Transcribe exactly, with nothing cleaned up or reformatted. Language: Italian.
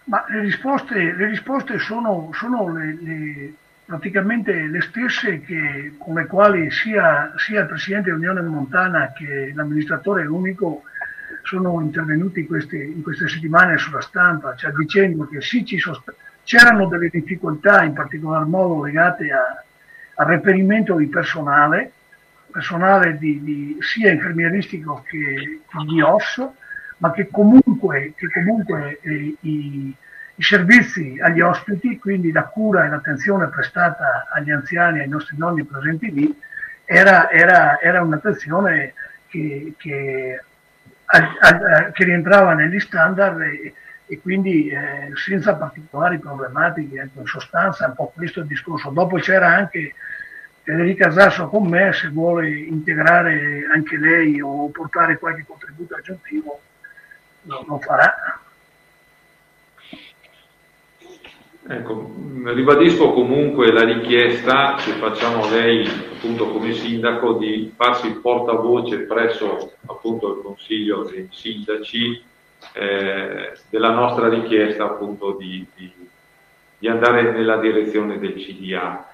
Ma le risposte, le risposte sono, sono le, le- praticamente le stesse che, con le quali sia, sia il Presidente dell'Unione Montana che l'amministratore unico sono intervenuti queste, in queste settimane sulla stampa, cioè dicendo che sì, ci sono sta- c'erano delle difficoltà, in particolar modo legate a- al reperimento di personale, personale di, di- sia infermieristico che, che di O S, ma che comunque, che comunque eh, i, i servizi agli ospiti, quindi la cura e l'attenzione prestata agli anziani, ai nostri nonni presenti lì, era, era, era un'attenzione che, che, a- a- che rientrava negli standard e, e quindi eh, senza particolari problematiche. Ecco, in sostanza è un po' questo il discorso. Dopo c'era anche Federica Zasso con me, se vuole integrare anche lei o portare qualche contributo aggiuntivo, lo, lo farà. Ecco, ribadisco comunque la richiesta che facciamo a lei, appunto come sindaco, di farsi portavoce presso appunto il Consiglio dei Sindaci eh, della nostra richiesta appunto di, di, di andare nella direzione del C D A.